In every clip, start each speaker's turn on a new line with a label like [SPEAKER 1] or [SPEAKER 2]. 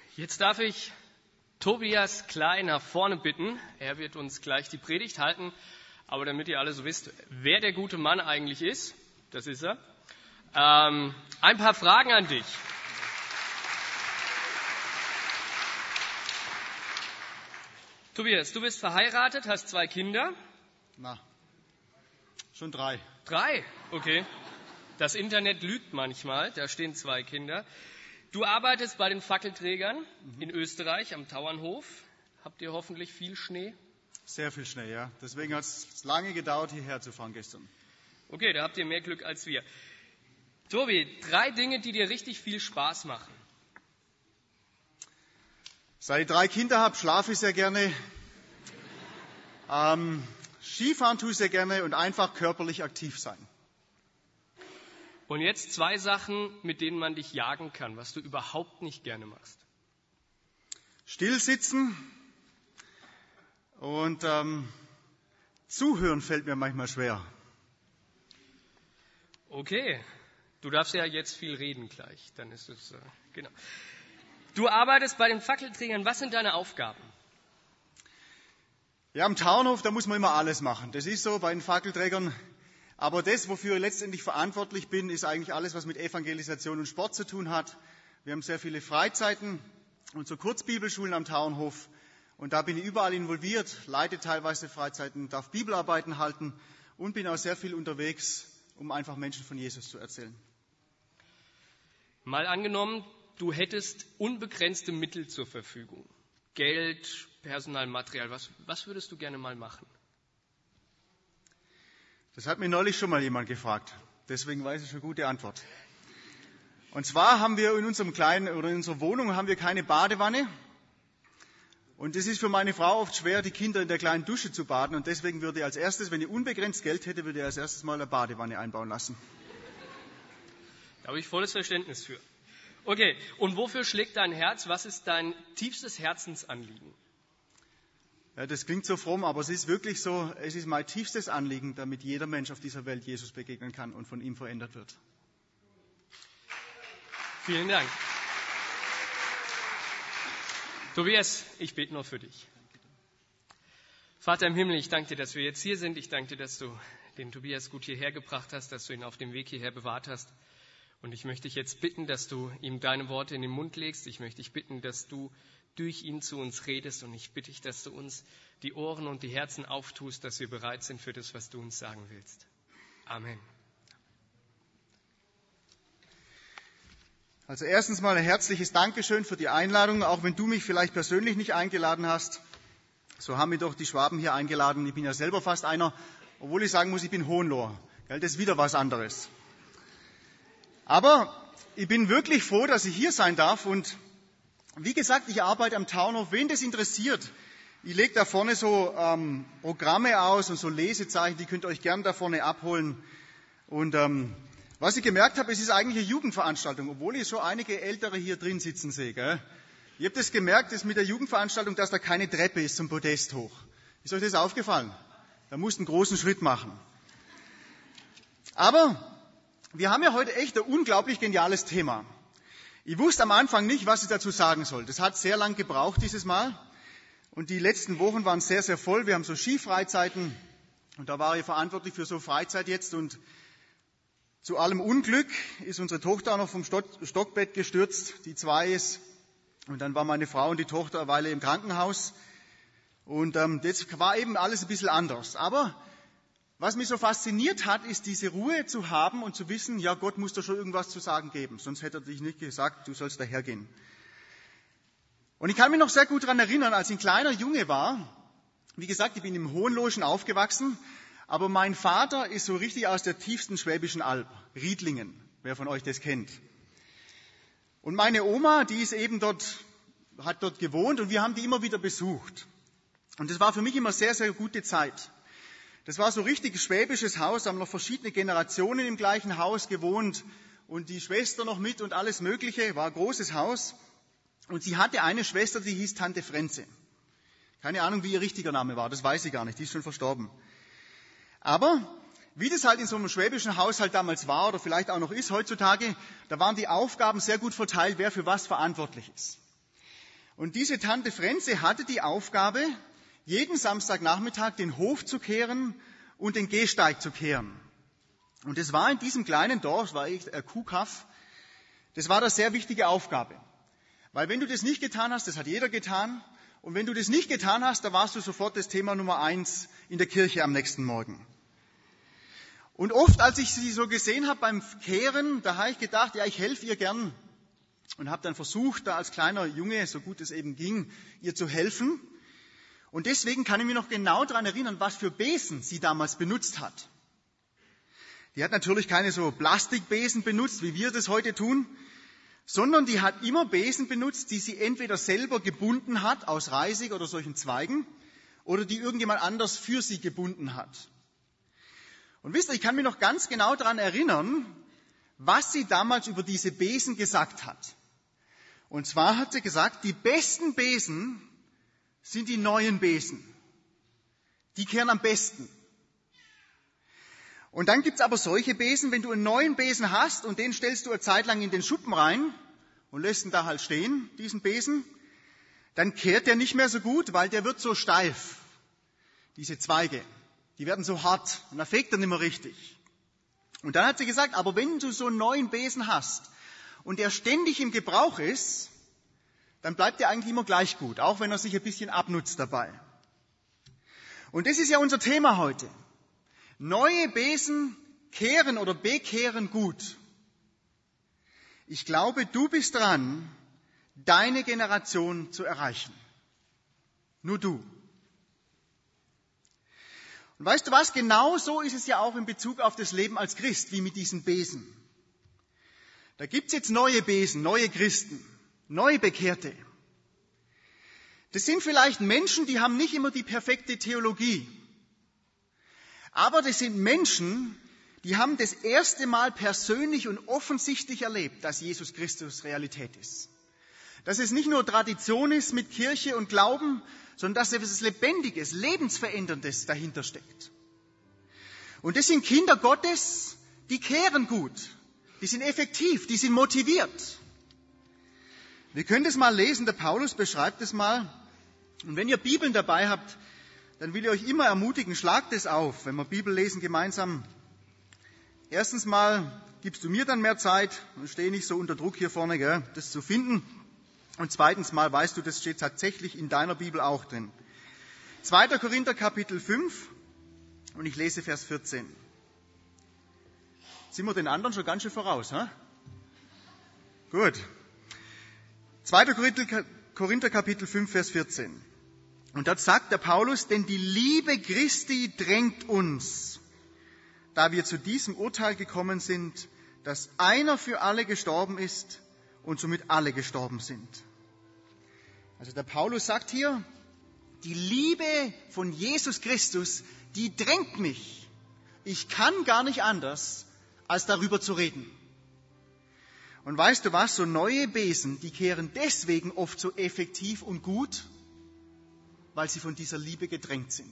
[SPEAKER 1] Jetzt darf ich Tobias Klein nach vorne bitten. Er wird uns gleich die Predigt halten. Aber damit ihr alle so wisst, wer der gute Mann eigentlich ist, das ist er. Ein paar Fragen an dich. Tobias, du bist verheiratet, hast 2 Kinder.
[SPEAKER 2] Schon 3.
[SPEAKER 1] 3? Okay. Das Internet lügt manchmal, da stehen 2 Kinder. Du arbeitest bei den Fackelträgern in Österreich am Tauernhof. Habt ihr hoffentlich viel Schnee?
[SPEAKER 2] Sehr viel Schnee, ja. Deswegen hat es lange gedauert, hierher zu fahren gestern.
[SPEAKER 1] Okay, da habt ihr mehr Glück als wir. Tobi, 3 Dinge, die dir richtig viel Spaß machen.
[SPEAKER 2] Seit ich 3 Kinder habe, schlafe ich sehr gerne. Skifahren tue ich sehr gerne und einfach körperlich aktiv sein.
[SPEAKER 1] Und jetzt 2 Sachen, mit denen man dich jagen kann, was du überhaupt nicht gerne machst.
[SPEAKER 2] Stillsitzen und zuhören fällt mir manchmal schwer.
[SPEAKER 1] Okay, du darfst ja jetzt viel reden gleich, dann ist es, genau. Du arbeitest bei den Fackelträgern, was sind deine Aufgaben?
[SPEAKER 2] Ja, am Tauernhof, da muss man immer alles machen. Das ist so bei den Fackelträgern. Aber das, wofür ich letztendlich verantwortlich bin, ist eigentlich alles, was mit Evangelisation und Sport zu tun hat. Wir haben sehr viele Freizeiten und so Kurzbibelschulen am Tauernhof. Und da bin ich überall involviert, leite teilweise Freizeiten, darf Bibelarbeiten halten und bin auch sehr viel unterwegs, um einfach Menschen von Jesus zu erzählen.
[SPEAKER 1] Mal angenommen, du hättest unbegrenzte Mittel zur Verfügung. Geld, Personal, Material. Was würdest du gerne mal machen?
[SPEAKER 2] Das hat mir neulich schon mal jemand gefragt. Deswegen weiß ich schon gute Antwort. Und zwar haben wir in unserer Wohnung haben wir keine Badewanne. Und es ist für meine Frau oft schwer, die Kinder in der kleinen Dusche zu baden. Und deswegen würde ich als erstes, wenn ich unbegrenzt Geld hätte, würde ich als erstes mal eine Badewanne einbauen lassen.
[SPEAKER 1] Da habe ich volles Verständnis für. Okay, und wofür schlägt dein Herz? Was ist dein tiefstes Herzensanliegen?
[SPEAKER 2] Ja, das klingt so fromm, aber es ist wirklich so, es ist mein tiefstes Anliegen, damit jeder Mensch auf dieser Welt Jesus begegnen kann und von ihm verändert wird.
[SPEAKER 1] Vielen Dank. Tobias, ich bete noch für dich. Vater im Himmel, ich danke dir, dass wir jetzt hier sind. Ich danke dir, dass du den Tobias gut hierher gebracht hast, dass du ihn auf dem Weg hierher bewahrt hast. Und ich möchte dich jetzt bitten, dass du ihm deine Worte in den Mund legst. Ich möchte dich bitten, dass du durch ihn zu uns redest. Und ich bitte dich, dass du uns die Ohren und die Herzen auftust, dass wir bereit sind für das, was du uns sagen willst. Amen.
[SPEAKER 2] Also erstens mal ein herzliches Dankeschön für die Einladung, auch wenn du mich vielleicht persönlich nicht eingeladen hast. So haben mich doch die Schwaben hier eingeladen. Ich bin ja selber fast einer, obwohl ich sagen muss, ich bin Hohenloher. Das ist wieder was anderes. Aber ich bin wirklich froh, dass ich hier sein darf. Und wie gesagt, ich arbeite am Tauernhof. Wen das interessiert, ich lege da vorne so Programme aus und so Lesezeichen, die könnt ihr euch gern da vorne abholen. Und was ich gemerkt habe, es ist eigentlich eine Jugendveranstaltung, obwohl ich schon einige Ältere hier drin sitzen sehe. Gell? Ihr habt das gemerkt, das mit der Jugendveranstaltung, dass da keine Treppe ist zum Podest hoch. Ist euch das aufgefallen? Da musst du einen großen Schritt machen. Aber wir haben ja heute echt ein unglaublich geniales Thema. Ich wusste am Anfang nicht, was ich dazu sagen soll. Das hat sehr lang gebraucht dieses Mal. Und die letzten Wochen waren sehr, sehr voll. Wir haben so Skifreizeiten. Und da war ich verantwortlich für so Freizeit jetzt. Und zu allem Unglück ist unsere Tochter auch noch vom Stockbett gestürzt. Die 2 ist. Und dann war meine Frau und die Tochter eine Weile im Krankenhaus. Und das war eben alles ein bisschen anders. Aber was mich so fasziniert hat, ist diese Ruhe zu haben und zu wissen, ja, Gott muss da schon irgendwas zu sagen geben. Sonst hätte er dich nicht gesagt, du sollst dahergehen. Und ich kann mich noch sehr gut daran erinnern, als ich ein kleiner Junge war. Wie gesagt, ich bin im Hohenlohischen aufgewachsen. Aber mein Vater ist so richtig aus der tiefsten Schwäbischen Alb, Riedlingen, wer von euch das kennt. Und meine Oma, die ist eben hat dort gewohnt und wir haben die immer wieder besucht. Und das war für mich immer sehr, sehr gute Zeit. Das war so richtig schwäbisches Haus, da haben noch verschiedene Generationen im gleichen Haus gewohnt und die Schwester noch mit und alles Mögliche, war ein großes Haus. Und sie hatte eine Schwester, die hieß Tante Frenze. Keine Ahnung, wie ihr richtiger Name war, das weiß ich gar nicht, die ist schon verstorben. Aber wie das halt in so einem schwäbischen Haushalt damals war oder vielleicht auch noch ist heutzutage, da waren die Aufgaben sehr gut verteilt, wer für was verantwortlich ist. Und diese Tante Frenze hatte die Aufgabe, jeden Samstagnachmittag den Hof zu kehren und den Gehsteig zu kehren. Und das war in diesem kleinen Dorf, war echt ein Kuhkaff, das war eine sehr wichtige Aufgabe. Weil wenn du das nicht getan hast, das hat jeder getan, und wenn du das nicht getan hast, da warst du sofort das Thema Nummer 1 in der Kirche am nächsten Morgen. Und oft, als ich sie so gesehen habe beim Kehren, da habe ich gedacht, ja, ich helfe ihr gern. Und habe dann versucht, da als kleiner Junge, so gut es eben ging, ihr zu helfen. Und deswegen kann ich mich noch genau daran erinnern, was für Besen sie damals benutzt hat. Die hat natürlich keine so Plastikbesen benutzt, wie wir das heute tun, sondern die hat immer Besen benutzt, die sie entweder selber gebunden hat, aus Reisig oder solchen Zweigen, oder die irgendjemand anders für sie gebunden hat. Und wisst ihr, ich kann mich noch ganz genau daran erinnern, was sie damals über diese Besen gesagt hat. Und zwar hat sie gesagt, die besten Besen sind die neuen Besen. Die kehren am besten. Und dann gibt's aber solche Besen, wenn du einen neuen Besen hast und den stellst du eine Zeit lang in den Schuppen rein und lässt ihn da halt stehen, diesen Besen, dann kehrt der nicht mehr so gut, weil der wird so steif, diese Zweige. Die werden so hart und da fegt er nicht mehr richtig. Und dann hat sie gesagt, aber wenn du so einen neuen Besen hast und der ständig im Gebrauch ist, dann bleibt der eigentlich immer gleich gut, auch wenn er sich ein bisschen abnutzt dabei. Und das ist ja unser Thema heute. Neue Besen kehren oder bekehren gut. Ich glaube, du bist dran, deine Generation zu erreichen. Nur du. Und weißt du was? Genau so ist es ja auch in Bezug auf das Leben als Christ, wie mit diesen Besen. Da gibt's jetzt neue Besen, neue Christen, neue Bekehrte. Das sind vielleicht Menschen, die haben nicht immer die perfekte Theologie. Aber das sind Menschen, die haben das erste Mal persönlich und offensichtlich erlebt, dass Jesus Christus Realität ist. Dass es nicht nur Tradition ist mit Kirche und Glauben, sondern dass etwas Lebendiges, Lebensveränderndes dahinter steckt. Und das sind Kinder Gottes, die kehren gut, die sind effektiv, die sind motiviert. Wir können das mal lesen, der Paulus beschreibt es mal. Und wenn ihr Bibeln dabei habt, dann will ich euch immer ermutigen, schlagt es auf, wenn wir Bibel lesen gemeinsam. Erstens mal gibst du mir dann mehr Zeit und stehe nicht so unter Druck hier vorne, gell, das zu finden. Und zweitens mal weißt du, das steht tatsächlich in deiner Bibel auch drin. 2. Korinther Kapitel 5 und ich lese Vers 14. Sind wir den anderen schon ganz schön voraus, hä? Gut. 2. Korinther Kapitel 5, Vers 14. Und dort sagt der Paulus, denn die Liebe Christi drängt uns, da wir zu diesem Urteil gekommen sind, dass einer für alle gestorben ist und somit alle gestorben sind. Also der Paulus sagt hier, die Liebe von Jesus Christus, die drängt mich. Ich kann gar nicht anders, als darüber zu reden. Und weißt du was, so neue Besen, die kehren deswegen oft so effektiv und gut, weil sie von dieser Liebe gedrängt sind.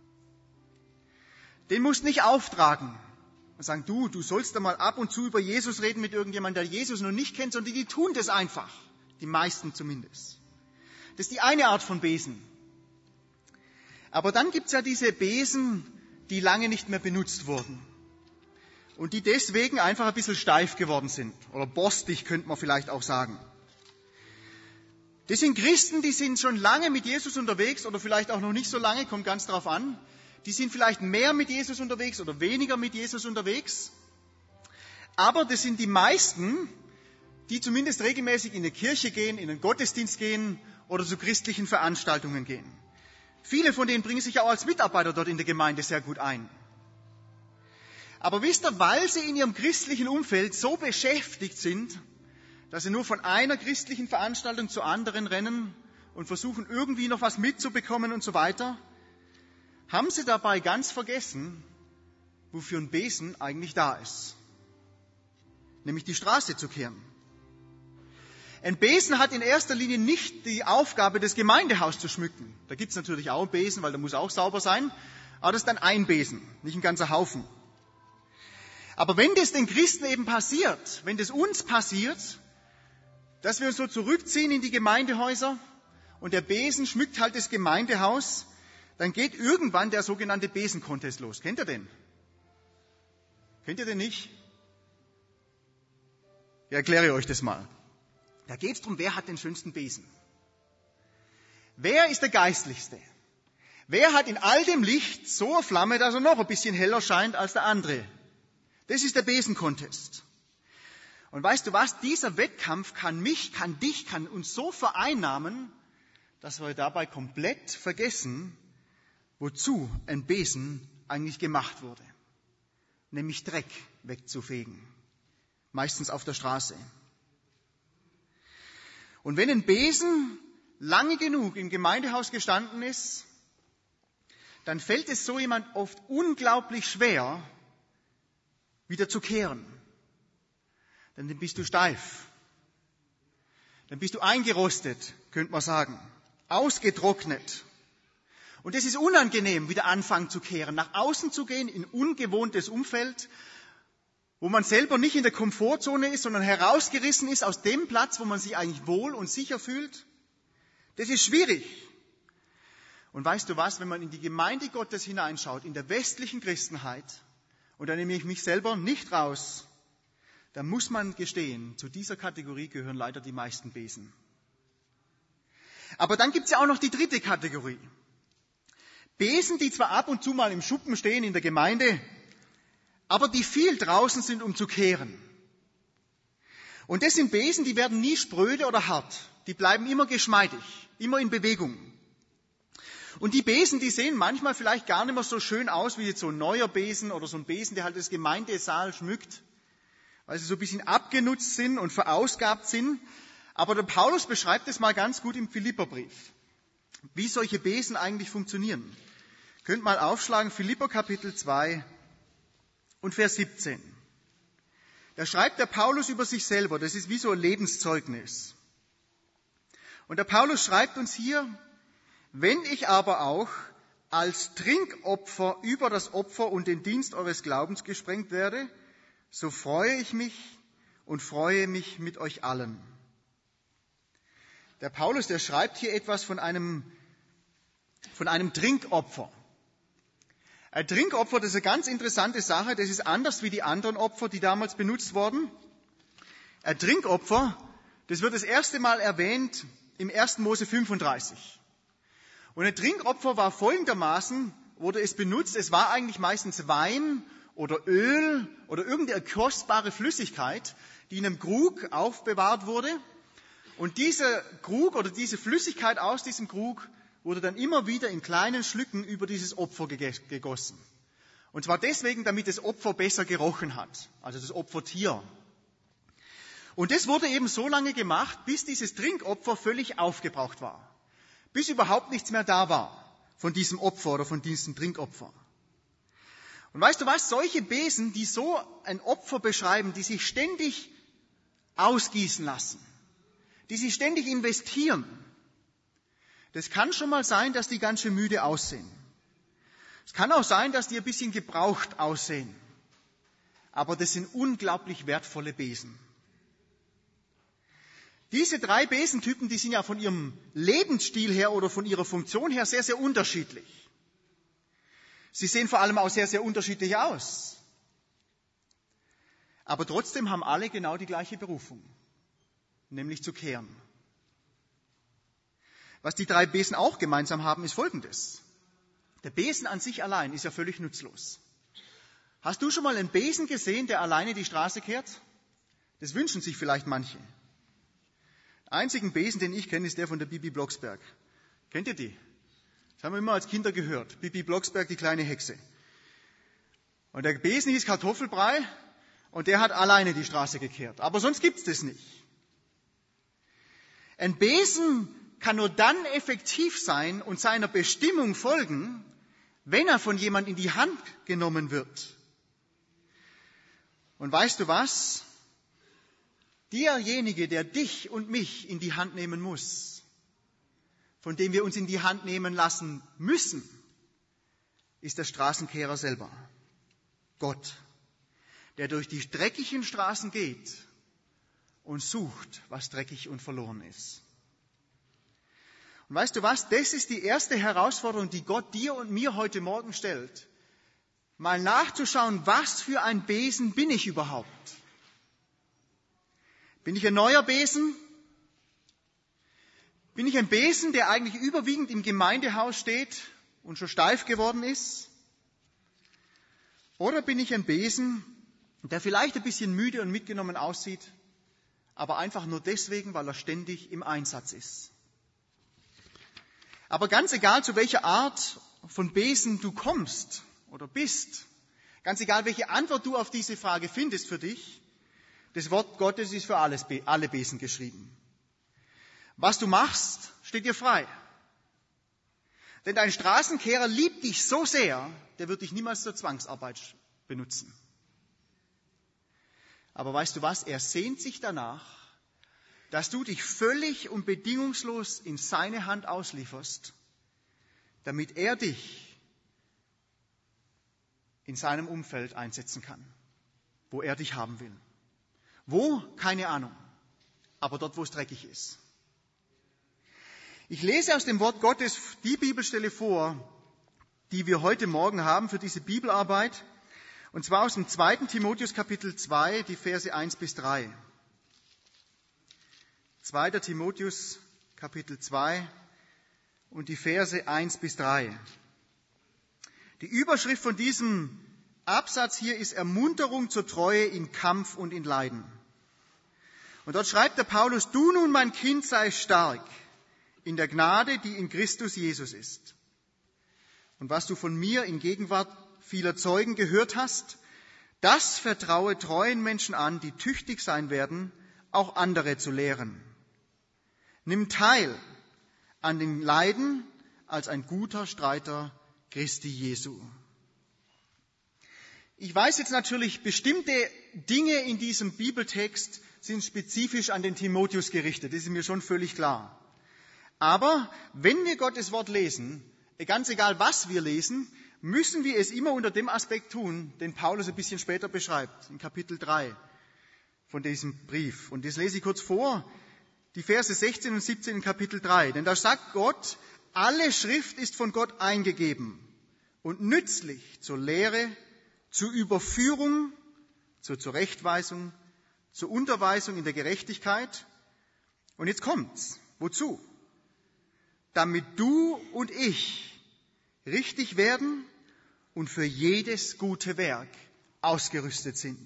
[SPEAKER 2] Den musst nicht auftragen und sagen, du sollst da mal ab und zu über Jesus reden mit irgendjemandem, der Jesus noch nicht kennt, sondern die tun das einfach. Die meisten zumindest. Das ist die eine Art von Besen. Aber dann gibt's ja diese Besen, die lange nicht mehr benutzt wurden. Und die deswegen einfach ein bisschen steif geworden sind. Oder borstig, könnte man vielleicht auch sagen. Das sind Christen, die sind schon lange mit Jesus unterwegs oder vielleicht auch noch nicht so lange, kommt ganz drauf an. Die sind vielleicht mehr mit Jesus unterwegs oder weniger mit Jesus unterwegs. Aber das sind die meisten, die zumindest regelmäßig in die Kirche gehen, in den Gottesdienst gehen oder zu christlichen Veranstaltungen gehen. Viele von denen bringen sich auch als Mitarbeiter dort in der Gemeinde sehr gut ein. Aber wisst ihr, weil sie in ihrem christlichen Umfeld so beschäftigt sind, dass sie nur von einer christlichen Veranstaltung zur anderen rennen und versuchen irgendwie noch was mitzubekommen und so weiter, haben sie dabei ganz vergessen, wofür ein Besen eigentlich da ist. Nämlich die Straße zu kehren. Ein Besen hat in erster Linie nicht die Aufgabe, das Gemeindehaus zu schmücken. Da gibt's natürlich auch einen Besen, weil der muss auch sauber sein. Aber das ist dann ein Besen, nicht ein ganzer Haufen. Aber wenn das den Christen eben passiert, wenn das uns passiert, dass wir uns so zurückziehen in die Gemeindehäuser und der Besen schmückt halt das Gemeindehaus, dann geht irgendwann der sogenannte Besen-Contest los. Kennt ihr den? Kennt ihr den nicht? Ich erkläre euch das mal. Da geht es darum, wer hat den schönsten Besen? Wer ist der Geistlichste? Wer hat in all dem Licht so eine Flamme, dass er noch ein bisschen heller scheint als der andere? Das ist der Besen-Contest. Und weißt du was? Dieser Wettkampf kann mich, kann dich, kann uns so vereinnahmen, dass wir dabei komplett vergessen, wozu ein Besen eigentlich gemacht wurde. Nämlich Dreck wegzufegen. Meistens auf der Straße. Und wenn ein Besen lange genug im Gemeindehaus gestanden ist, dann fällt es so jemand oft unglaublich schwer, wieder zu kehren. Denn dann bist du steif. Dann bist du eingerostet, könnte man sagen. Ausgetrocknet. Und es ist unangenehm, wieder anfangen zu kehren, nach außen zu gehen, in ungewohntes Umfeld, wo man selber nicht in der Komfortzone ist, sondern herausgerissen ist aus dem Platz, wo man sich eigentlich wohl und sicher fühlt. Das ist schwierig. Und weißt du was, wenn man in die Gemeinde Gottes hineinschaut, in der westlichen Christenheit, und da nehme ich mich selber nicht raus, da muss man gestehen, zu dieser Kategorie gehören leider die meisten Besen. Aber dann gibt es ja auch noch die dritte Kategorie. Besen, die zwar ab und zu mal im Schuppen stehen in der Gemeinde, aber die viel draußen sind, um zu kehren. Und das sind Besen, die werden nie spröde oder hart. Die bleiben immer geschmeidig, immer in Bewegung. Und die Besen, die sehen manchmal vielleicht gar nicht mehr so schön aus wie jetzt so ein neuer Besen oder so ein Besen, der halt das Gemeindesaal schmückt, weil sie so ein bisschen abgenutzt sind und verausgabt sind. Aber der Paulus beschreibt es mal ganz gut im Philipperbrief, wie solche Besen eigentlich funktionieren. Könnt mal aufschlagen, Philipper Kapitel 2 und Vers 17. Da schreibt der Paulus über sich selber, das ist wie so ein Lebenszeugnis. Und der Paulus schreibt uns hier, wenn ich aber auch als Trinkopfer über das Opfer und den Dienst eures Glaubens gesprengt werde, so freue ich mich und freue mich mit euch allen. Der Paulus, der schreibt hier etwas von einem Trinkopfer. Ein Trinkopfer, das ist eine ganz interessante Sache, das ist anders wie die anderen Opfer, die damals benutzt wurden. Ein Trinkopfer, das wird das erste Mal erwähnt im 1. Mose 35. Und ein Trinkopfer war folgendermaßen, wurde es benutzt, es war eigentlich meistens Wein oder Öl oder irgendeine kostbare Flüssigkeit, die in einem Krug aufbewahrt wurde. Und dieser Krug oder diese Flüssigkeit aus diesem Krug wurde dann immer wieder in kleinen Schlücken über dieses Opfer gegossen. Und zwar deswegen, damit das Opfer besser gerochen hat, also das Opfertier. Und das wurde eben so lange gemacht, bis dieses Trinkopfer völlig aufgebraucht war. Bis überhaupt nichts mehr da war von diesem Opfer oder von diesem Trinkopfer. Und weißt du was, solche Besen, die so ein Opfer beschreiben, die sich ständig ausgießen lassen, die sich ständig investieren, das kann schon mal sein, dass die ganz schön müde aussehen. Es kann auch sein, dass die ein bisschen gebraucht aussehen. Aber das sind unglaublich wertvolle Besen. Diese 3 Besentypen, die sind ja von ihrem Lebensstil her oder von ihrer Funktion her sehr, sehr unterschiedlich. Sie sehen vor allem auch sehr, sehr unterschiedlich aus. Aber trotzdem haben alle genau die gleiche Berufung, nämlich zu kehren. Was die 3 Besen auch gemeinsam haben, ist Folgendes. Der Besen an sich allein ist ja völlig nutzlos. Hast du schon mal einen Besen gesehen, der alleine die Straße kehrt? Das wünschen sich vielleicht manche. Der einzige Besen, den ich kenne, ist der von der Bibi Blocksberg. Kennt ihr die? Das haben wir immer als Kinder gehört. Bibi Blocksberg, die kleine Hexe. Und der Besen hieß Kartoffelbrei und der hat alleine die Straße gekehrt. Aber sonst gibt's das nicht. Ein Besen kann nur dann effektiv sein und seiner Bestimmung folgen, wenn er von jemand in die Hand genommen wird. Und weißt du was? Derjenige, der dich und mich in die Hand nehmen muss, von dem wir uns in die Hand nehmen lassen müssen, ist der Straßenkehrer selber. Gott, der durch die dreckigen Straßen geht und sucht, was dreckig und verloren ist. Und weißt du was? Das ist die erste Herausforderung, die Gott dir und mir heute Morgen stellt. Mal nachzuschauen, was für ein Besen bin ich überhaupt? Bin ich ein neuer Besen? Bin ich ein Besen, der eigentlich überwiegend im Gemeindehaus steht und schon steif geworden ist? Oder bin ich ein Besen, der vielleicht ein bisschen müde und mitgenommen aussieht, aber einfach nur deswegen, weil er ständig im Einsatz ist? Aber ganz egal, zu welcher Art von Besen du kommst oder bist, ganz egal, welche Antwort du auf diese Frage findest für dich, das Wort Gottes ist für alle Besen geschrieben. Was du machst, steht dir frei. Denn dein Straßenkehrer liebt dich so sehr, der wird dich niemals zur Zwangsarbeit benutzen. Aber weißt du was? Er sehnt sich danach, dass du dich völlig und bedingungslos in seine Hand auslieferst, damit er dich in seinem Umfeld einsetzen kann, wo er dich haben will. Wo? Keine Ahnung. Aber dort, wo es dreckig ist. Ich lese aus dem Wort Gottes die Bibelstelle vor, die wir heute Morgen haben für diese Bibelarbeit. Und zwar aus dem 2. Timotheus Kapitel 2, die Verse 1 bis 3. 2. Timotheus Kapitel 2 und die Verse 1 bis 3. Die Überschrift von diesem Absatz hier ist Ermunterung zur Treue in Kampf und in Leiden. Und dort schreibt der Paulus, du nun, mein Kind, sei stark in der Gnade, die in Christus Jesus ist. Und was du von mir in Gegenwart vieler Zeugen gehört hast, das vertraue treuen Menschen an, die tüchtig sein werden, auch andere zu lehren. Nimm teil an den Leiden als ein guter Streiter Christi Jesu. Ich weiß jetzt natürlich, bestimmte Dinge in diesem Bibeltext sind spezifisch an den Timotheus gerichtet. Das ist mir schon völlig klar. Aber wenn wir Gottes Wort lesen, ganz egal was wir lesen, müssen wir es immer unter dem Aspekt tun, den Paulus ein bisschen später beschreibt, in Kapitel 3 von diesem Brief. Und das lese ich kurz vor, die Verse 16 und 17 in Kapitel 3. Denn da sagt Gott, alle Schrift ist von Gott eingegeben und nützlich zur Lehre, zur Überführung, zur Zurechtweisung, zur Unterweisung in der Gerechtigkeit. Und jetzt kommt's. Wozu? Damit du und ich richtig werden und für jedes gute Werk ausgerüstet sind.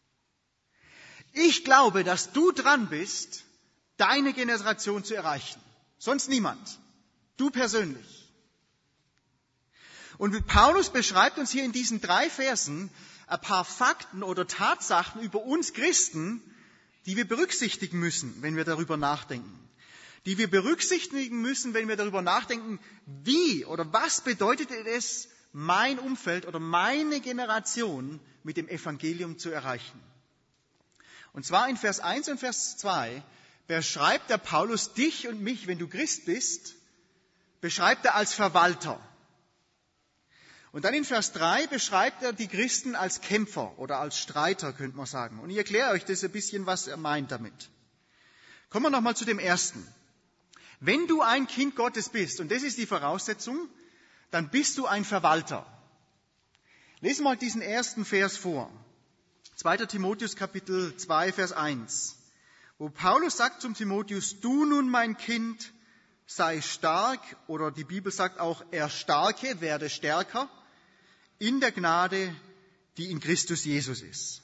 [SPEAKER 2] Ich glaube, dass du dran bist, deine Generation zu erreichen. Sonst niemand. Du persönlich. Und Paulus beschreibt uns hier in diesen 3 Versen ein paar Fakten oder Tatsachen über uns Christen, die wir berücksichtigen müssen, wenn wir darüber nachdenken. Die wir berücksichtigen müssen, wenn wir darüber nachdenken, wie oder was bedeutet es, mein Umfeld oder meine Generation mit dem Evangelium zu erreichen. Und zwar in Vers 1 und Vers 2 beschreibt der Paulus dich und mich, wenn du Christ bist, beschreibt er als Verwalter. Und dann in Vers 3 beschreibt er die Christen als Kämpfer oder als Streiter, könnte man sagen. Und ich erkläre euch das ein bisschen, was er meint damit. Kommen wir nochmal zu dem ersten. Wenn du ein Kind Gottes bist, und das ist die Voraussetzung, dann bist du ein Verwalter. Lesen wir mal diesen ersten Vers vor. 2. Timotheus Kapitel 2, Vers 1. Wo Paulus sagt zum Timotheus, du nun mein Kind, sei stark, oder die Bibel sagt auch, erstarke, werde stärker, in der Gnade, die in Christus Jesus ist.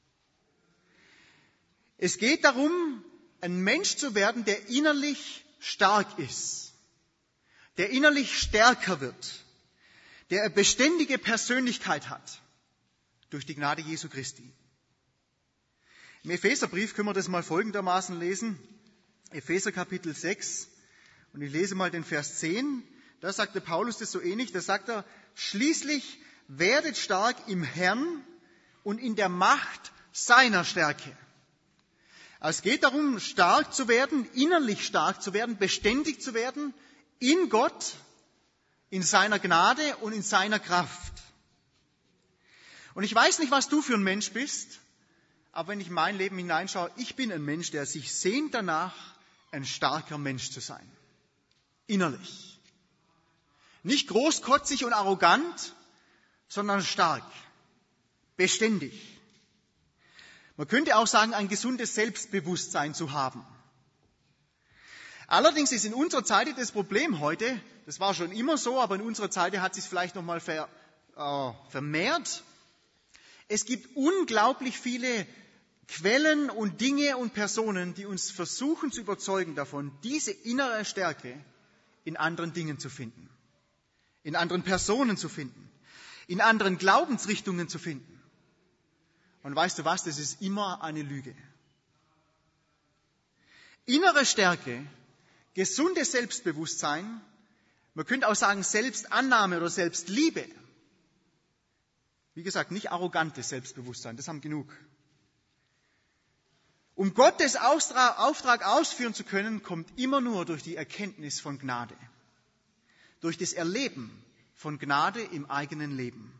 [SPEAKER 2] Es geht darum, ein Mensch zu werden, der innerlich stark ist, der innerlich stärker wird, der eine beständige Persönlichkeit hat, durch die Gnade Jesu Christi. Im Epheserbrief können wir das mal folgendermaßen lesen. Epheser Kapitel 6, und ich lese mal den Vers 10. Da sagte Paulus das so ähnlich, da sagt er, schließlich werdet stark im Herrn und in der Macht seiner Stärke. Also es geht darum, stark zu werden, innerlich stark zu werden, beständig zu werden, in Gott, in seiner Gnade und in seiner Kraft. Und ich weiß nicht, was du für ein Mensch bist, aber wenn ich in mein Leben hineinschaue, ich bin ein Mensch, der sich sehnt danach, ein starker Mensch zu sein. innerlich. Nicht großkotzig und arrogant, sondern stark, beständig. Man könnte auch sagen, ein gesundes Selbstbewusstsein zu haben. Allerdings ist in unserer Zeit das Problem heute, das war schon immer so, aber in unserer Zeit hat es sich vielleicht nochmal vermehrt. Es gibt unglaublich viele Quellen und Dinge und Personen, die uns versuchen zu überzeugen davon, diese innere Stärke in anderen Dingen zu finden, in anderen Personen zu finden, in anderen Glaubensrichtungen zu finden. Und weißt du was, das ist immer eine Lüge. Innere Stärke, gesundes Selbstbewusstsein, man könnte auch sagen Selbstannahme oder Selbstliebe. Wie gesagt, nicht arrogantes Selbstbewusstsein, das haben genug. Um Gottes Auftrag ausführen zu können, kommt immer nur durch die Erkenntnis von Gnade. Durch das Erleben von Gnade im eigenen Leben.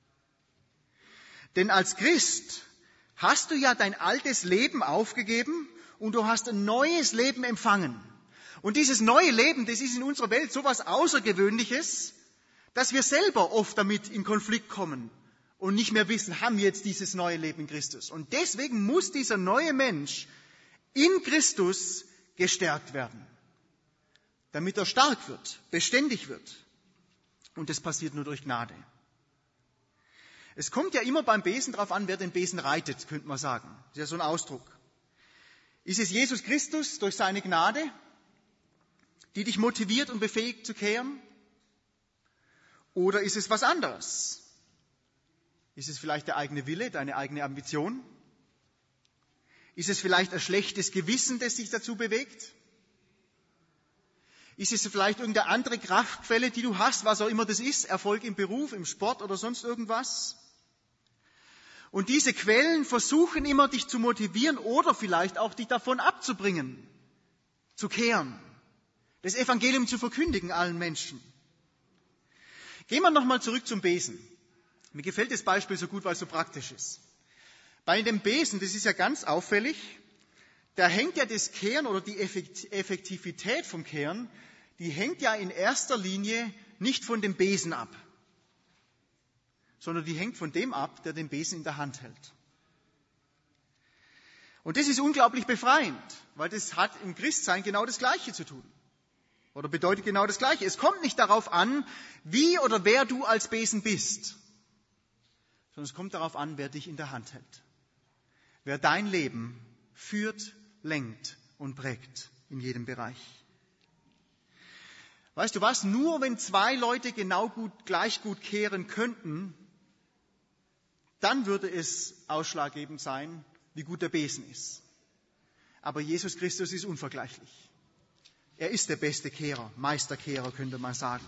[SPEAKER 2] Denn als Christ hast du ja dein altes Leben aufgegeben und du hast ein neues Leben empfangen. Und dieses neue Leben, das ist in unserer Welt so was Außergewöhnliches, dass wir selber oft damit in Konflikt kommen und nicht mehr wissen, haben wir jetzt dieses neue Leben in Christus. Und deswegen muss dieser neue Mensch in Christus gestärkt werden, damit er stark wird, beständig wird. Und das passiert nur durch Gnade. Es kommt ja immer beim Besen darauf an, wer den Besen reitet, könnte man sagen. Das ist ja so ein Ausdruck. Ist es Jesus Christus durch seine Gnade, die dich motiviert und befähigt zu kehren? Oder ist es was anderes? Ist es vielleicht der eigene Wille, deine eigene Ambition? Ist es vielleicht ein schlechtes Gewissen, das dich dazu bewegt? Ist es vielleicht irgendeine andere Kraftquelle, die du hast, was auch immer das ist, Erfolg im Beruf, im Sport oder sonst irgendwas? Und diese Quellen versuchen immer, dich zu motivieren oder vielleicht auch dich davon abzubringen, zu kehren, das Evangelium zu verkündigen allen Menschen. Gehen wir nochmal zurück zum Besen. Mir gefällt das Beispiel so gut, weil es so praktisch ist. Bei dem Besen, das ist ja ganz auffällig, da hängt ja das Kehren oder die Effektivität vom Kehren, die hängt ja in erster Linie nicht von dem Besen ab, sondern die hängt von dem ab, der den Besen in der Hand hält. Und das ist unglaublich befreiend, weil das hat im Christsein genau das Gleiche zu tun. Oder bedeutet genau das Gleiche. Es kommt nicht darauf an, wie oder wer du als Besen bist, sondern es kommt darauf an, wer dich in der Hand hält. Wer dein Leben führt, lenkt und prägt in jedem Bereich. Weißt du was? Nur wenn zwei Leute gleich gut kehren könnten, dann würde es ausschlaggebend sein, wie gut der Besen ist. Aber Jesus Christus ist unvergleichlich. Er ist der beste Kehrer, Meisterkehrer, könnte man sagen.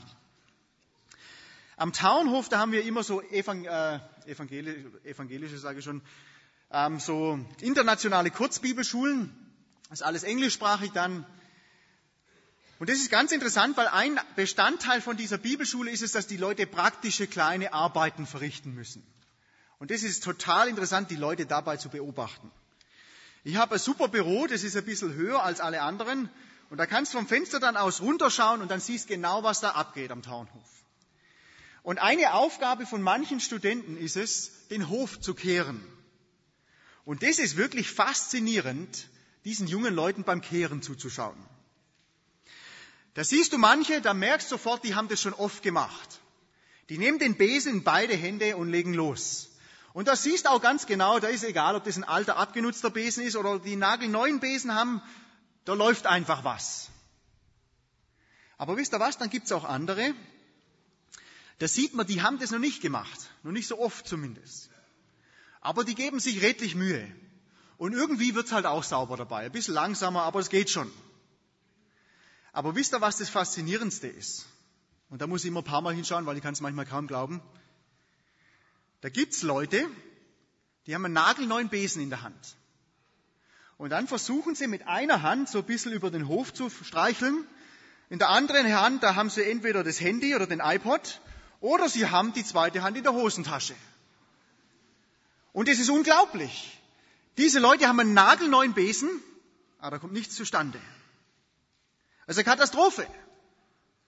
[SPEAKER 2] Am Tauernhof, da haben wir immer so evangelische, sage ich schon, so internationale Kurzbibelschulen. Das ist alles englischsprachig dann. Und das ist ganz interessant, weil ein Bestandteil von dieser Bibelschule ist es, dass die Leute praktische kleine Arbeiten verrichten müssen. Und das ist total interessant, die Leute dabei zu beobachten. Ich habe ein super Büro, das ist ein bisschen höher als alle anderen. Und da kannst du vom Fenster dann aus runterschauen und dann siehst genau, was da abgeht am Tauernhof. Und eine Aufgabe von manchen Studenten ist es, den Hof zu kehren. Und das ist wirklich faszinierend, diesen jungen Leuten beim Kehren zuzuschauen. Da siehst du manche, da merkst du sofort, die haben das schon oft gemacht. Die nehmen den Besen in beide Hände und legen los. Und da siehst du auch ganz genau, da ist egal, ob das ein alter, abgenutzter Besen ist oder die nagelneuen Besen haben, da läuft einfach was. Aber wisst ihr was, dann gibt's auch andere, da sieht man, die haben das noch nicht gemacht, noch nicht so oft zumindest. Aber die geben sich redlich Mühe. Und irgendwie wird's halt auch sauber dabei, ein bisschen langsamer, aber es geht schon. Aber wisst ihr, was das Faszinierendste ist? Und da muss ich immer ein paar Mal hinschauen, weil ich kann es manchmal kaum glauben. Da gibt's Leute, die haben einen nagelneuen Besen in der Hand. Und dann versuchen sie mit einer Hand so ein bisschen über den Hof zu streicheln. In der anderen Hand, da haben sie entweder das Handy oder den iPod oder sie haben die zweite Hand in der Hosentasche. Und es ist unglaublich. Diese Leute haben einen nagelneuen Besen, aber da kommt nichts zustande. Also eine Katastrophe.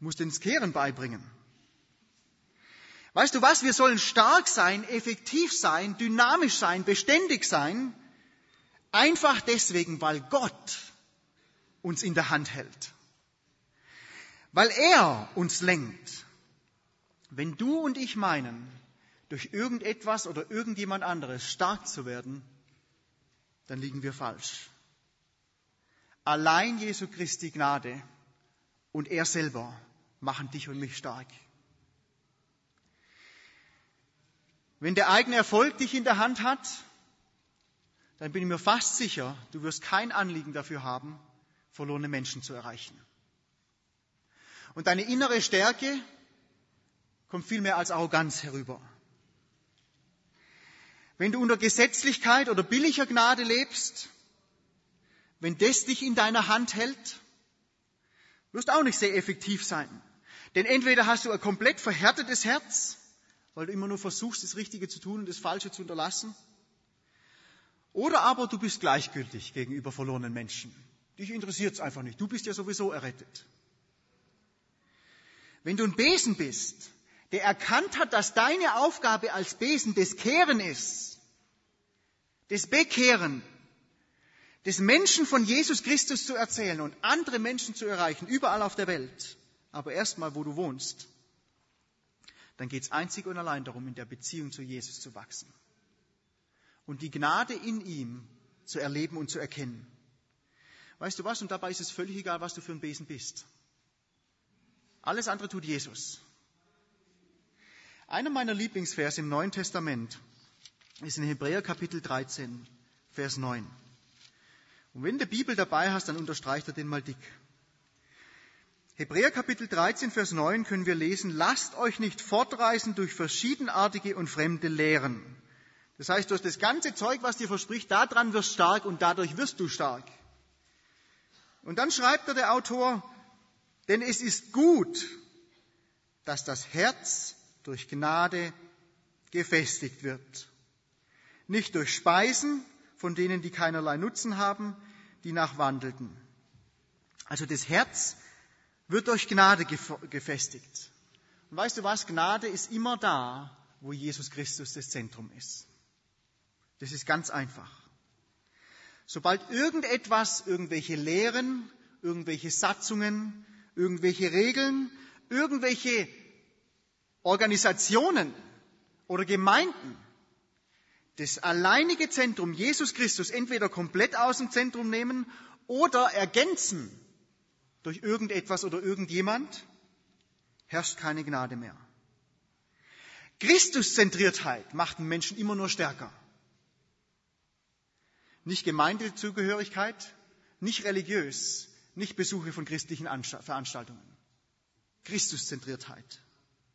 [SPEAKER 2] musst du das Kehren beibringen. Weißt du was? Wir sollen stark sein, effektiv sein, dynamisch sein, beständig sein. Einfach deswegen, weil Gott uns in der Hand hält. Weil er uns lenkt. Wenn du und ich meinen, durch irgendetwas oder irgendjemand anderes stark zu werden, dann liegen wir falsch. Allein Jesu Christi Gnade und er selber machen dich und mich stark. Wenn der eigene Erfolg dich in der Hand hat, dann bin ich mir fast sicher, du wirst kein Anliegen dafür haben, verlorene Menschen zu erreichen. Und deine innere Stärke kommt viel mehr als Arroganz herüber. Wenn du unter Gesetzlichkeit oder billiger Gnade lebst, wenn das dich in deiner Hand hält, wirst du auch nicht sehr effektiv sein. Denn entweder hast du ein komplett verhärtetes Herz, weil du immer nur versuchst, das Richtige zu tun und das Falsche zu unterlassen, oder aber du bist gleichgültig gegenüber verlorenen Menschen. Dich interessiert es einfach nicht. Du bist ja sowieso errettet. Wenn du ein Besen bist, der erkannt hat, dass deine Aufgabe als Besen das Kehren ist, das Bekehren, des Menschen von Jesus Christus zu erzählen und andere Menschen zu erreichen, überall auf der Welt, aber erstmal, wo du wohnst, dann geht es einzig und allein darum, in der Beziehung zu Jesus zu wachsen und die Gnade in ihm zu erleben und zu erkennen. Weißt du was? Und dabei ist es völlig egal, was du für ein Besen bist. Alles andere tut Jesus. Einer meiner Lieblingsverse im Neuen Testament ist in Hebräer Kapitel 13, Vers 9. Und wenn du die Bibel dabei hast, dann unterstreicht er den mal dick. Hebräer Kapitel 13, Vers 9 können wir lesen, lasst euch nicht fortreißen durch verschiedenartige und fremde Lehren. Das heißt, durch das ganze Zeug, was dir verspricht, daran wirst du stark und dadurch wirst du stark. Und dann schreibt der Autor, denn es ist gut, dass das Herz durch Gnade gefestigt wird. Nicht durch Speisen, von denen die keinerlei Nutzen haben, die nachwandelten. Also das Herz wird durch Gnade gefestigt. Und weißt du was? Gnade ist immer da, wo Jesus Christus das Zentrum ist. Das ist ganz einfach. Sobald irgendetwas, irgendwelche Lehren, irgendwelche Satzungen, irgendwelche Regeln, irgendwelche Organisationen oder Gemeinden das alleinige Zentrum Jesus Christus entweder komplett aus dem Zentrum nehmen oder ergänzen durch irgendetwas oder irgendjemand, herrscht keine Gnade mehr. Christuszentriertheit macht den Menschen immer nur stärker. Nicht Gemeindezugehörigkeit, nicht religiös, nicht Besuche von christlichen Veranstaltungen. Christuszentriertheit.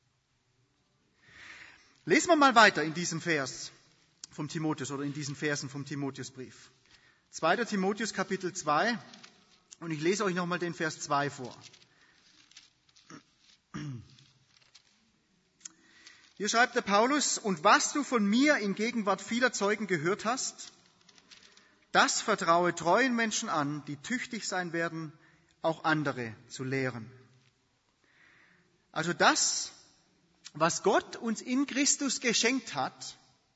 [SPEAKER 2] Lesen wir mal weiter in diesem Vers vom Timotheus oder in diesen Versen vom Timotheusbrief. 2. Timotheus Kapitel 2 und ich lese euch nochmal den Vers 2 vor. Hier schreibt der Paulus, und was du von mir in Gegenwart vieler Zeugen gehört hast, das vertraue treuen Menschen an, die tüchtig sein werden, auch andere zu lehren. Also das, was Gott uns in Christus geschenkt hat,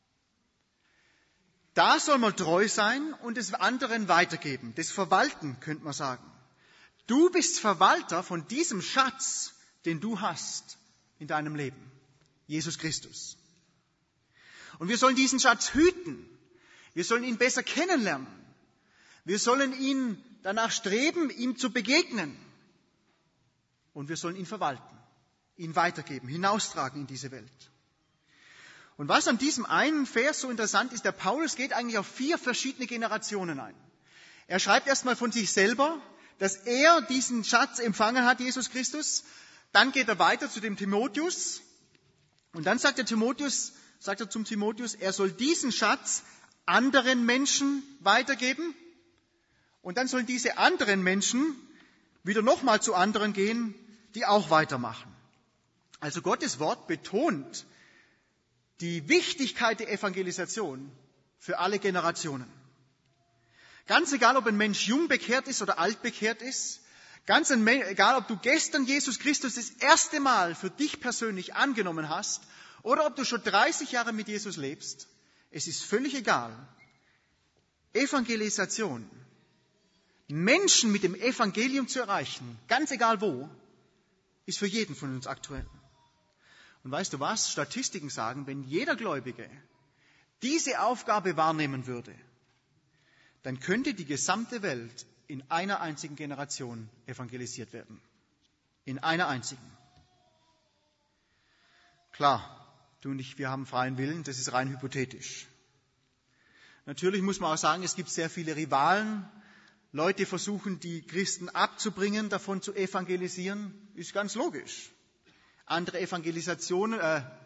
[SPEAKER 2] da soll man treu sein und es anderen weitergeben. Das Verwalten, könnte man sagen. Du bist Verwalter von diesem Schatz, den du hast in deinem Leben. Jesus Christus. Und wir sollen diesen Schatz hüten. Wir sollen ihn besser kennenlernen. Wir sollen ihn danach streben, ihm zu begegnen. Und wir sollen ihn verwalten, ihn weitergeben, hinaustragen in diese Welt. Und was an diesem einen Vers so interessant ist, der Paulus geht eigentlich auf 4 verschiedene Generationen ein. Er schreibt erstmal von sich selber, dass er diesen Schatz empfangen hat, Jesus Christus. Dann geht er weiter zu dem Timotheus. Und dann sagt er zum Timotheus, er soll diesen Schatz anderen Menschen weitergeben. Und dann sollen diese anderen Menschen wieder nochmal zu anderen gehen, die auch weitermachen. Also Gottes Wort betont die Wichtigkeit der Evangelisation für alle Generationen. Ganz egal, ob ein Mensch jung bekehrt ist oder alt bekehrt ist, Egal, ob du gestern Jesus Christus das erste Mal für dich persönlich angenommen hast oder ob du schon 30 Jahre mit Jesus lebst, es ist völlig egal. Evangelisation, Menschen mit dem Evangelium zu erreichen, ganz egal wo, ist für jeden von uns aktuell. Und weißt du was? Statistiken sagen, wenn jeder Gläubige diese Aufgabe wahrnehmen würde, dann könnte die gesamte Welt in einer einzigen Generation evangelisiert werden. In einer einzigen. Klar, du und ich, wir haben freien Willen, das ist rein hypothetisch. Natürlich muss man auch sagen, es gibt sehr viele Rivalen. Leute versuchen, die Christen abzubringen, davon zu evangelisieren. Ist ganz logisch. Andere Evangelisationen,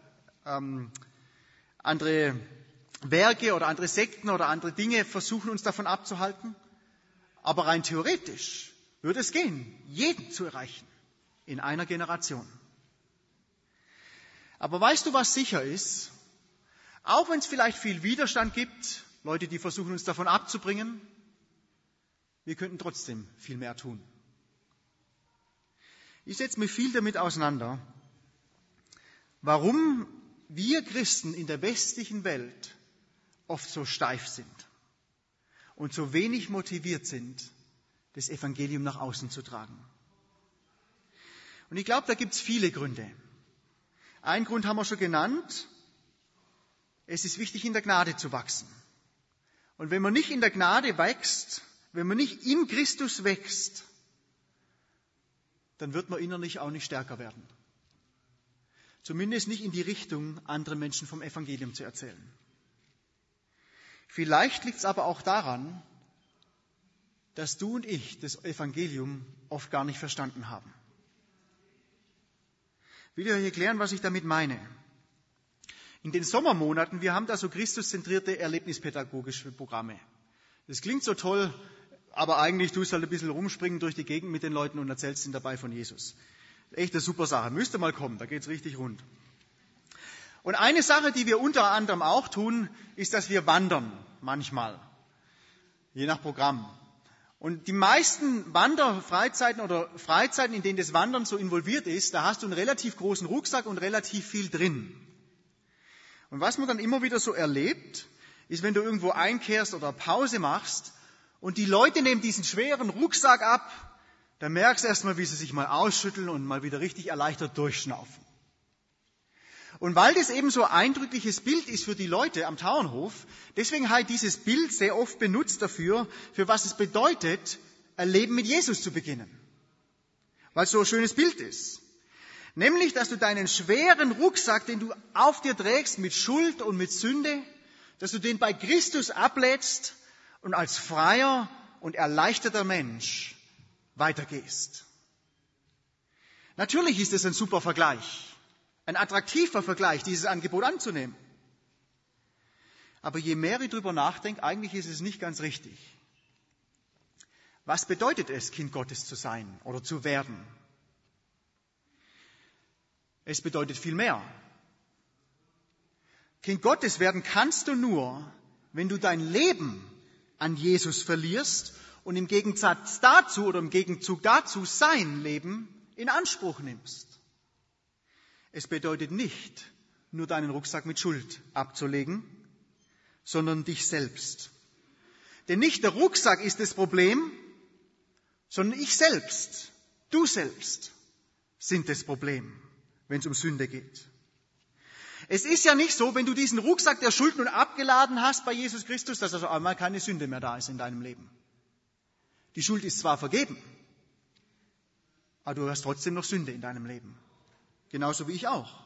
[SPEAKER 2] andere Werke oder andere Sekten oder andere Dinge versuchen uns davon abzuhalten. Aber rein theoretisch würde es gehen, jeden zu erreichen in einer Generation. Aber weißt du, was sicher ist? Auch wenn es vielleicht viel Widerstand gibt, Leute, die versuchen, uns davon abzubringen, wir könnten trotzdem viel mehr tun. Ich setze mich viel damit auseinander, warum wir Christen in der westlichen Welt oft so steif sind und so wenig motiviert sind, das Evangelium nach außen zu tragen. Und ich glaube, da gibt es viele Gründe. Einen Grund haben wir schon genannt. Es ist wichtig, in der Gnade zu wachsen. Und wenn man nicht in der Gnade wächst, wenn man nicht in Christus wächst, dann wird man innerlich auch nicht stärker werden. Zumindest nicht in die Richtung, anderen Menschen vom Evangelium zu erzählen. Vielleicht liegt es aber auch daran, dass du und ich das Evangelium oft gar nicht verstanden haben. Ich will euch erklären, was ich damit meine. In den Sommermonaten, wir haben da so christuszentrierte erlebnispädagogische Programme. Das klingt so toll, aber eigentlich tust du halt ein bisschen rumspringen durch die Gegend mit den Leuten und erzählst ihnen dabei von Jesus. Echt eine super Sache. Müsst ihr mal kommen, da geht's richtig rund. Und eine Sache, die wir unter anderem auch tun, ist, dass wir wandern, manchmal. Je nach Programm. Und die meisten Wanderfreizeiten oder Freizeiten, in denen das Wandern so involviert ist, da hast du einen relativ großen Rucksack und relativ viel drin. Und was man dann immer wieder so erlebt, ist, wenn du irgendwo einkehrst oder Pause machst und die Leute nehmen diesen schweren Rucksack ab, dann merkst du erstmal, wie sie sich mal ausschütteln und mal wieder richtig erleichtert durchschnaufen. Und weil das eben so ein eindrückliches Bild ist für die Leute am Tauernhof, deswegen habe ich dieses Bild sehr oft benutzt dafür, für was es bedeutet, ein Leben mit Jesus zu beginnen. Weil es so ein schönes Bild ist. Nämlich, dass du deinen schweren Rucksack, den du auf dir trägst mit Schuld und mit Sünde, dass du den bei Christus ablädst und als freier und erleichterter Mensch weitergehst. Natürlich ist es ein super Vergleich. Ein attraktiver Vergleich, dieses Angebot anzunehmen. Aber je mehr ich darüber nachdenke, eigentlich ist es nicht ganz richtig. Was bedeutet es, Kind Gottes zu sein oder zu werden? Es bedeutet viel mehr. Kind Gottes werden kannst du nur, wenn du dein Leben an Jesus verlierst und im Gegensatz dazu oder im Gegenzug dazu sein Leben in Anspruch nimmst. Es bedeutet nicht, nur deinen Rucksack mit Schuld abzulegen, sondern dich selbst. Denn nicht der Rucksack ist das Problem, sondern ich selbst, du selbst sind das Problem, wenn es um Sünde geht. Es ist ja nicht so, wenn du diesen Rucksack der Schuld nun abgeladen hast bei Jesus Christus, dass also einmal keine Sünde mehr da ist in deinem Leben. Die Schuld ist zwar vergeben, aber du hast trotzdem noch Sünde in deinem Leben. Genauso wie ich auch.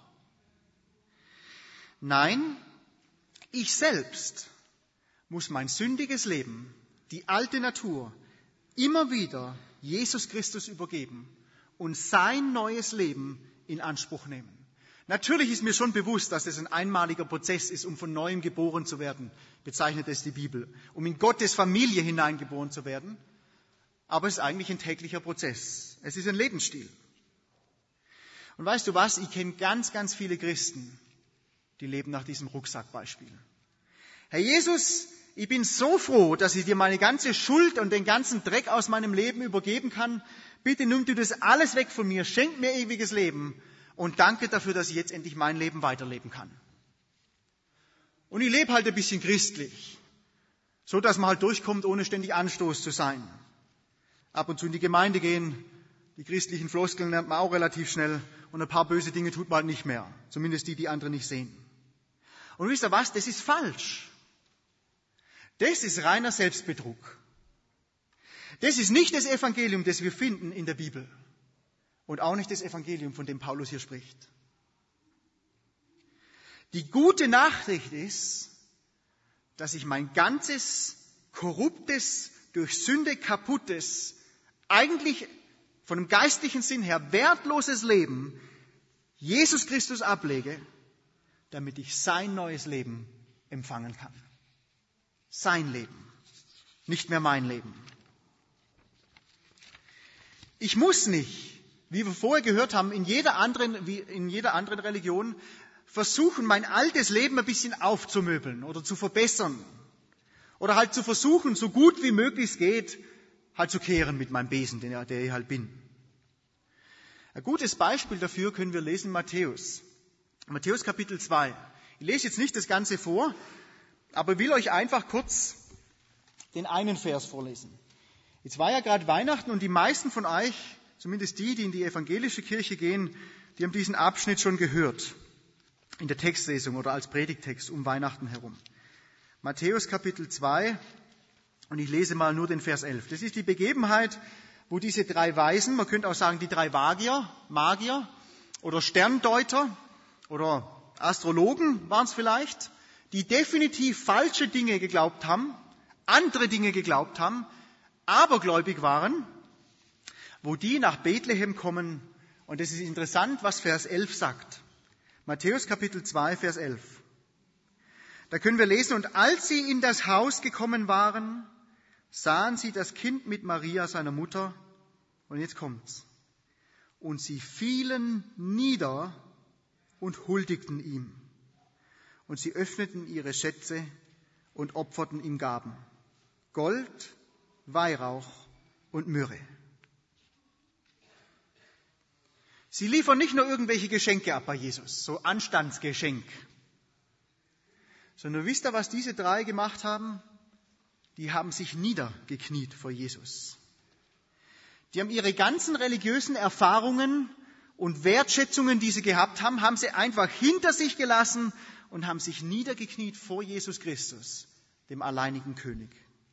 [SPEAKER 2] Nein, ich selbst muss mein sündiges Leben, die alte Natur, immer wieder Jesus Christus übergeben und sein neues Leben in Anspruch nehmen. Natürlich ist mir schon bewusst, dass es ein einmaliger Prozess ist, um von Neuem geboren zu werden, bezeichnet es die Bibel, um in Gottes Familie hineingeboren zu werden. Aber es ist eigentlich ein täglicher Prozess. Es ist ein Lebensstil. Und weißt du was? Ich kenne ganz, ganz viele Christen, die leben nach diesem Rucksackbeispiel. Herr Jesus, ich bin so froh, dass ich dir meine ganze Schuld und den ganzen Dreck aus meinem Leben übergeben kann. Bitte nimm du das alles weg von mir, schenk mir ewiges Leben und danke dafür, dass ich jetzt endlich mein Leben weiterleben kann. Und ich lebe halt ein bisschen christlich, so dass man halt durchkommt, ohne ständig Anstoß zu sein. Ab und zu in die Gemeinde gehen, die christlichen Floskeln lernt man auch relativ schnell und ein paar böse Dinge tut man halt nicht mehr, zumindest die andere nicht sehen. Und wisst ihr was, das ist falsch. Das ist reiner Selbstbetrug. Das ist nicht das Evangelium, das wir finden in der Bibel. Und auch nicht das Evangelium, von dem Paulus hier spricht. Die gute Nachricht ist, dass ich mein ganzes korruptes, durch Sünde kaputtes, eigentlich von dem geistlichen Sinn her wertloses Leben Jesus Christus ablege, damit ich sein neues Leben empfangen kann. Sein Leben, nicht mehr mein Leben. Ich muss nicht, wie wir vorher gehört haben, in jeder anderen Religion versuchen, mein altes Leben ein bisschen aufzumöbeln oder zu verbessern. Oder halt zu versuchen, so gut wie möglich es geht, halt zu kehren mit meinem Besen, der ich halt bin. Ein gutes Beispiel dafür können wir lesen in Matthäus. Matthäus Kapitel 2. Ich lese jetzt nicht das Ganze vor, aber will euch einfach kurz den einen Vers vorlesen. Jetzt war ja gerade Weihnachten und die meisten von euch, zumindest die in die evangelische Kirche gehen, die haben diesen Abschnitt schon gehört. In der Textlesung oder als Predigtext um Weihnachten herum. Matthäus Kapitel 2 und ich lese mal nur den Vers 11. Das ist die Begebenheit, wo diese drei Weisen, man könnte auch sagen die drei Magier oder Sterndeuter oder Astrologen waren es vielleicht, die definitiv falsche Dinge geglaubt haben, andere Dinge geglaubt haben, abergläubig waren, wo die nach Bethlehem kommen. Und es ist interessant, was Vers 11 sagt. Matthäus Kapitel 2, Vers 11. Da können wir lesen, und als sie in das Haus gekommen waren, sahen sie das Kind mit Maria, seiner Mutter, und jetzt kommt's. Und sie fielen nieder und huldigten ihm. Und sie öffneten ihre Schätze und opferten ihm Gaben. Gold, Weihrauch und Myrrhe. Sie liefern nicht nur irgendwelche Geschenke ab bei Jesus, so Anstandsgeschenk. Sondern wisst ihr, was diese drei gemacht haben? Die haben sich niedergekniet vor Jesus. Die haben ihre ganzen religiösen Erfahrungen und Wertschätzungen, die sie gehabt haben, haben sie einfach hinter sich gelassen und haben sich niedergekniet vor Jesus Christus, dem alleinigen König.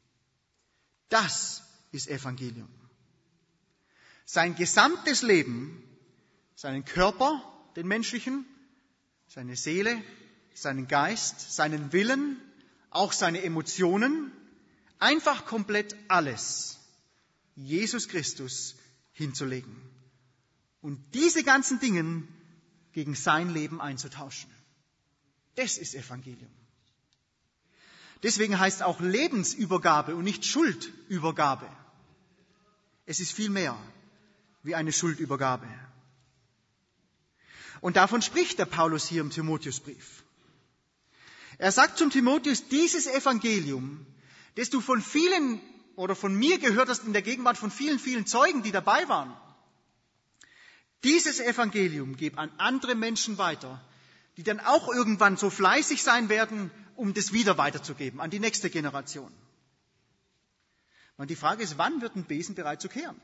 [SPEAKER 2] Das ist Evangelium. Sein gesamtes Leben, seinen Körper, den menschlichen, seine Seele, seinen Geist, seinen Willen, auch seine Emotionen, einfach komplett alles Jesus Christus hinzulegen und diese ganzen Dinge gegen sein Leben einzutauschen. Das ist Evangelium. Deswegen heißt es auch Lebensübergabe und nicht Schuldübergabe. Es ist viel mehr wie eine Schuldübergabe. Und davon spricht der Paulus hier im Timotheusbrief. Er sagt zum Timotheus, dieses Evangelium, das du von vielen oder von mir gehört hast in der Gegenwart von vielen, vielen Zeugen, die dabei waren, dieses Evangelium gib an andere Menschen weiter, die dann auch irgendwann so fleißig sein werden, um das wieder weiterzugeben an die nächste Generation. Und die Frage ist, wann wird ein Besen bereit zu kehren?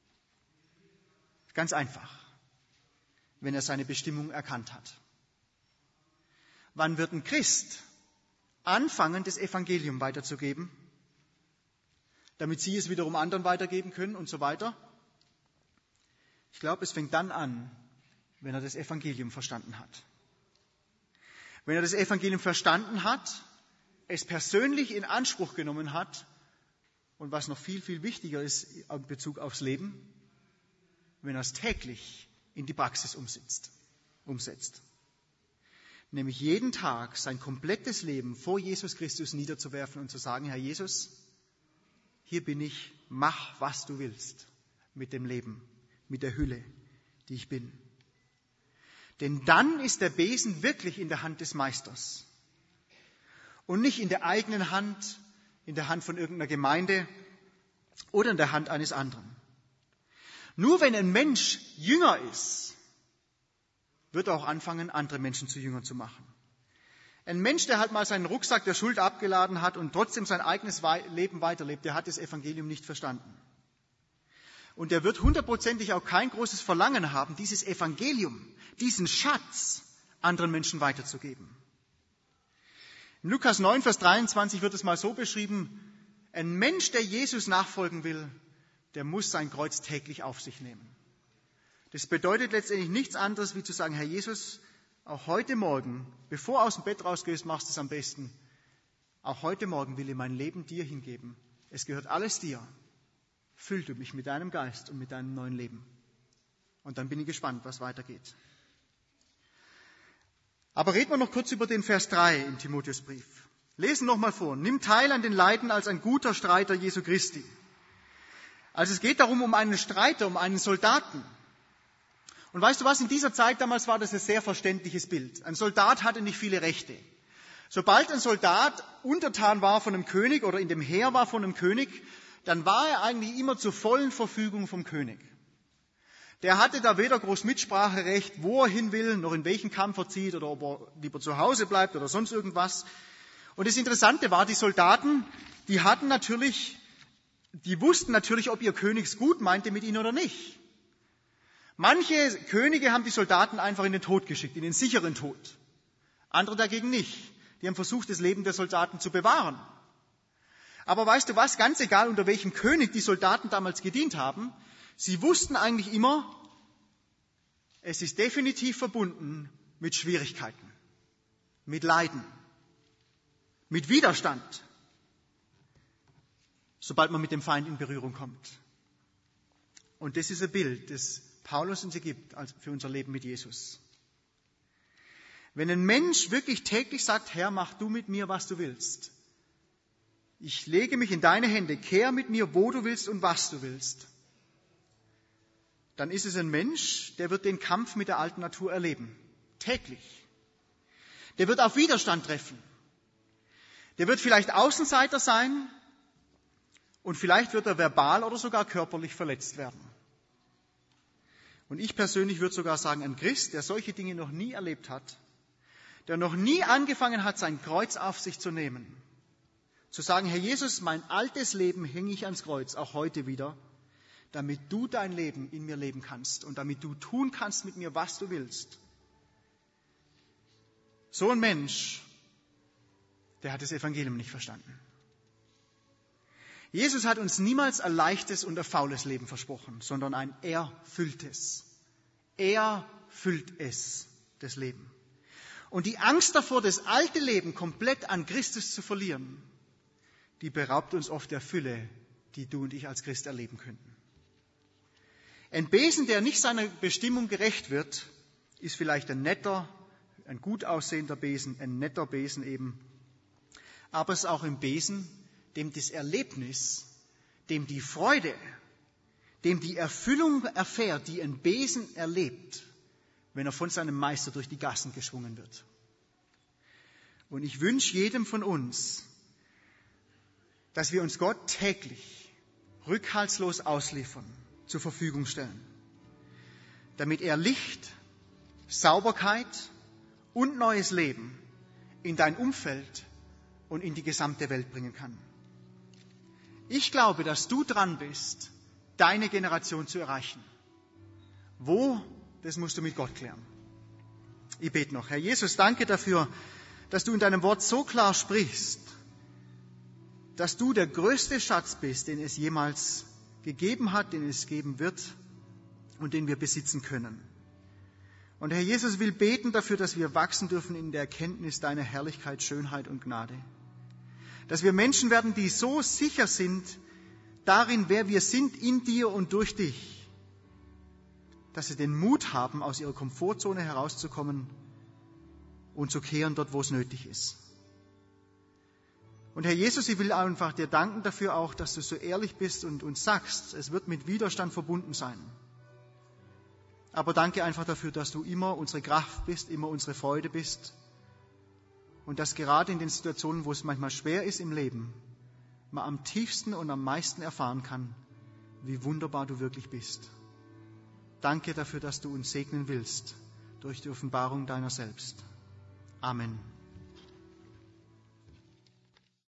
[SPEAKER 2] Ganz einfach, wenn er seine Bestimmung erkannt hat. Wann wird ein Christ anfangen, das Evangelium weiterzugeben, damit sie es wiederum anderen weitergeben können und so weiter? Ich glaube, es fängt dann an, wenn er das Evangelium verstanden hat. Wenn er das Evangelium verstanden hat, es persönlich in Anspruch genommen hat und was noch viel, viel wichtiger ist in Bezug aufs Leben, wenn er es täglich in die Praxis umsetzt. Nämlich jeden Tag sein komplettes Leben vor Jesus Christus niederzuwerfen und zu sagen, Herr Jesus, hier bin ich, mach, was du willst mit dem Leben, mit der Hülle, die ich bin. Denn dann ist der Besen wirklich in der Hand des Meisters und nicht in der eigenen Hand, in der Hand von irgendeiner Gemeinde oder in der Hand eines anderen. Nur wenn ein Mensch Jünger ist, wird er auch anfangen, andere Menschen zu Jüngern zu machen. Ein Mensch, der halt mal seinen Rucksack der Schuld abgeladen hat und trotzdem sein eigenes Leben weiterlebt, der hat das Evangelium nicht verstanden. Und der wird hundertprozentig auch kein großes Verlangen haben, dieses Evangelium, diesen Schatz anderen Menschen weiterzugeben. In Lukas 9, Vers 23 wird es mal so beschrieben, ein Mensch, der Jesus nachfolgen will, der muss sein Kreuz täglich auf sich nehmen. Das bedeutet letztendlich nichts anderes, wie zu sagen, Herr Jesus, auch heute Morgen, bevor du aus dem Bett rausgehst, machst du es am besten. Auch heute Morgen will ich mein Leben dir hingeben. Es gehört alles dir. Füll du mich mit deinem Geist und mit deinem neuen Leben. Und dann bin ich gespannt, was weitergeht. Aber reden wir noch kurz über den Vers 3 im Timotheusbrief. Lesen noch mal vor. Nimm teil an den Leiden als ein guter Streiter Jesu Christi. Also es geht darum, um einen Streiter, um einen Soldaten. Und weißt du was, in dieser Zeit damals war das ein sehr verständliches Bild. Ein Soldat hatte nicht viele Rechte. Sobald ein Soldat untertan war von einem König oder in dem Heer war von einem König, dann war er eigentlich immer zur vollen Verfügung vom König. Der hatte da weder groß Mitspracherecht, wo er hin will, noch in welchen Kampf er zieht oder ob er lieber zu Hause bleibt oder sonst irgendwas. Und das Interessante war, die Soldaten, die wussten natürlich, ob ihr König es gut meinte mit ihnen oder nicht. Manche Könige haben die Soldaten einfach in den Tod geschickt, in den sicheren Tod. Andere dagegen nicht. Die haben versucht, das Leben der Soldaten zu bewahren. Aber weißt du was, ganz egal, unter welchem König die Soldaten damals gedient haben, sie wussten eigentlich immer, es ist definitiv verbunden mit Schwierigkeiten, mit Leiden, mit Widerstand, sobald man mit dem Feind in Berührung kommt. Und das ist ein Bild, das Paulus uns gibt für unser Leben mit Jesus. Wenn ein Mensch wirklich täglich sagt, Herr, mach du mit mir, was du willst. Ich lege mich in deine Hände, kehr mit mir, wo du willst und was du willst. Dann ist es ein Mensch, der wird den Kampf mit der alten Natur erleben. Täglich. Der wird auf Widerstand treffen. Der wird vielleicht Außenseiter sein und vielleicht wird er verbal oder sogar körperlich verletzt werden. Und ich persönlich würde sogar sagen, ein Christ, der solche Dinge noch nie erlebt hat, der noch nie angefangen hat, sein Kreuz auf sich zu nehmen, zu sagen, Herr Jesus, mein altes Leben hänge ich ans Kreuz, auch heute wieder, damit du dein Leben in mir leben kannst und damit du tun kannst mit mir, was du willst. So ein Mensch, der hat das Evangelium nicht verstanden. Jesus hat uns niemals ein leichtes und ein faules Leben versprochen, sondern ein erfülltes. Er füllt es, das Leben. Und die Angst davor, das alte Leben komplett an Christus zu verlieren, die beraubt uns oft der Fülle, die du und ich als Christ erleben könnten. Ein Besen, der nicht seiner Bestimmung gerecht wird, ist vielleicht ein netter, ein gut aussehender Besen, ein netter Besen eben. Aber es ist auch ein Besen, dem das Erlebnis, dem die Freude, dem die Erfüllung erfährt, die ein Besen erlebt, wenn er von seinem Meister durch die Gassen geschwungen wird. Und ich wünsche jedem von uns, dass wir uns Gott täglich rückhaltslos ausliefern, zur Verfügung stellen, damit er Licht, Sauberkeit und neues Leben in dein Umfeld und in die gesamte Welt bringen kann. Ich glaube, dass du dran bist, deine Generation zu erreichen. Wo? Das musst du mit Gott klären. Ich bete noch. Herr Jesus, danke dafür, dass du in deinem Wort so klar sprichst, dass du der größte Schatz bist, den es jemals gegeben hat, den es geben wird und den wir besitzen können. Und Herr Jesus will beten dafür, dass wir wachsen dürfen in der Erkenntnis deiner Herrlichkeit, Schönheit und Gnade. Dass wir Menschen werden, die so sicher sind darin, wer wir sind, in dir und durch dich, dass sie den Mut haben, aus ihrer Komfortzone herauszukommen und zu kehren dort, wo es nötig ist. Und Herr Jesus, ich will einfach dir danken dafür auch, dass du so ehrlich bist und uns sagst, es wird mit Widerstand verbunden sein. Aber danke einfach dafür, dass du immer unsere Kraft bist, immer unsere Freude bist. Und dass gerade in den Situationen, wo es manchmal schwer ist im Leben, man am tiefsten und am meisten erfahren kann, wie wunderbar du wirklich bist. Danke dafür, dass du uns segnen willst durch die Offenbarung deiner selbst. Amen.